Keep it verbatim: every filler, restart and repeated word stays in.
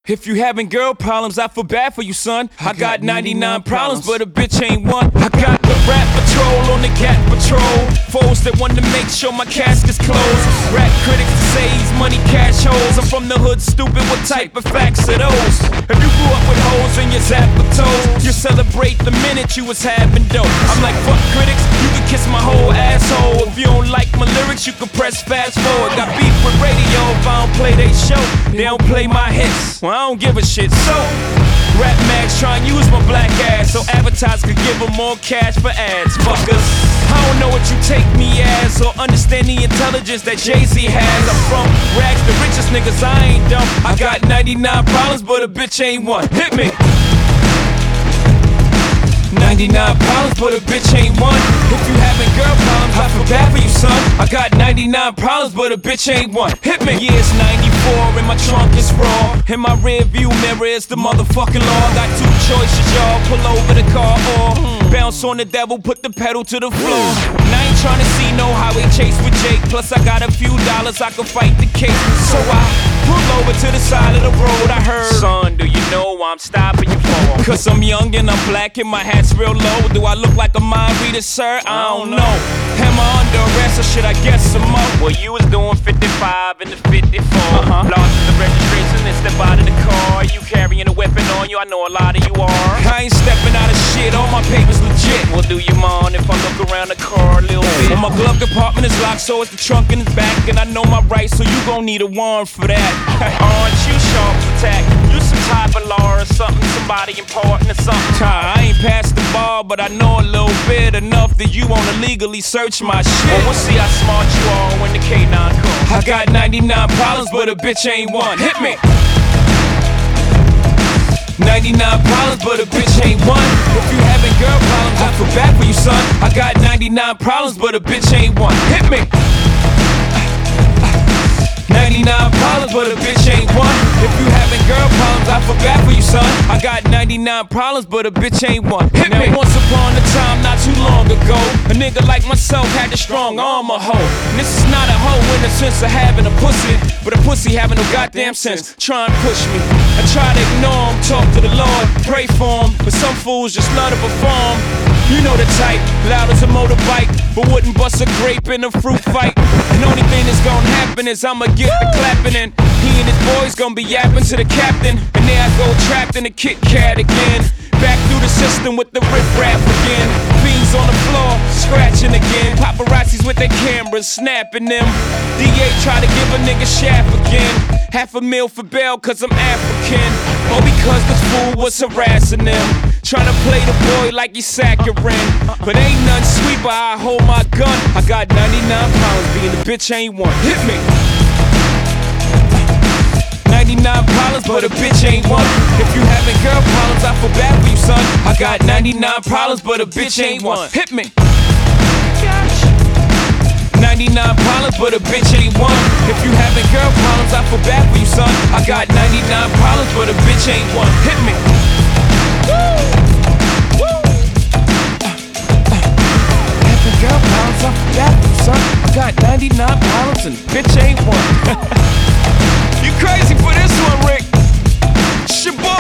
If you having girl problems, I feel bad for you, son. I got ninety-nine problems, but a bitch ain't one. I got the rap patrol on the cat patrol. Foes that want to make sure my casket's closed. Rap critics to say he's money cash holes. I'm from the hood, stupid, what type of facts are those? If you grew up with holes in your zap of toes, you celebrate the minute you was having dope. I'm like, fuck critics, you can kiss my whole asshole. If you don't like my lyrics, you can press fast forward. Got beef with radio if I don't play they show. They don't play my hits, well I don't give a shit. So, Rap Max try and use my black ass so advertisers could give them more cash for ads. Fuckers, I don't know what you take me as or understand the intelligence that Jay-Z has. I'm from rags, the richest niggas, I ain't dumb. I got ninety-nine problems, but a bitch ain't one. Hit me. ninety-nine problems, but a bitch ain't one. If you having girl problems, I feel bad for you, son. I got ninety-nine problems, but a bitch ain't one. Hit me. Yeah, it's ninety-four and my trunk is raw. In my rear view mirror is the motherfucking law. Got two choices, y'all. Pull over the car or bounce on the devil, put the pedal to the floor. And I ain't tryna see no highway chase with Jake. Plus I got a few dollars, I can fight the case. So I pull over to the side of the road. I heard, son, do you know why I'm stopping you for? Cause I'm young and I'm black and my hat's real low. Do I look like a mind reader, sir? I don't know. Am I under arrest or should I guess some more? Well, you was doing fifty-five in the fifty-four. Uh-huh. Lost the registration and step out of the car. You carrying a weapon on you, I know a lot of you are. I ain't stepping out of shit, all my papers legit. Well, do you mind if I look around the car a little bit? Well, my glove compartment is locked, so it's the trunk in the back. And I know my rights, so you gon' need a warrant for that. Aren't you sharp attack? You some type of law or something, somebody important or something. I ain't past the bar, but I know a little bit enough that you wanna legally search my shit. Well, we'll see how smart you are when the K nine comes. I got ninety-nine problems, but a bitch ain't one. Hit me. ninety-nine problems, but a bitch ain't one. If you having girl problems, I feel bad for you, son. I got ninety-nine problems, but a bitch ain't one. Hit me. ninety-nine problems, but a bitch ain't one. If you having girl problems, I feel bad for you, son. I got ninety-nine problems, but a bitch ain't one. Hit now, me. Once upon a time, not too long ago, a nigga like myself had a strong arm, a hoe. And this is not a hoe in the sense of having a pussy, but a pussy having no goddamn sense. Try and push me. I try to ignore him, talk to the Lord, pray for him, but some fools just love to perform. You know the type, loud as a motorbike, but wouldn't bust a grape in a fruit fight. And only thing that's gonna happen is I'ma get the clapping, and he and his boys gonna be yapping to the captain. And there I go trapped in a Kit Kat again, back through the system with the riff-raff again. Fiends on the floor, scratching again. Paparazzis with their cameras, snapping them. D A try to give a nigga shaft again. Half a meal for bail cause I'm African, or because this fool was harassing them. Tryna play the boy like he's saccharine, but ain't none sweet but I hold my gun. I got ninety-nine problems, being a bitch ain't one. Hit me. ninety-nine problems, but a bitch ain't one. If you having girl problems, I feel bad for you, son. I got ninety-nine problems, but a bitch ain't one. Hit me. ninety-nine problems, but a bitch ain't one. If you having girl problems, I feel bad for you, son. I got ninety-nine problems, but a bitch ain't one. Hit me. Woo! Woo! Having girl problems, I feel bad for you, son. I got ninety-nine problems and bitch ain't one. You crazy for this one, Rick? It's your boy.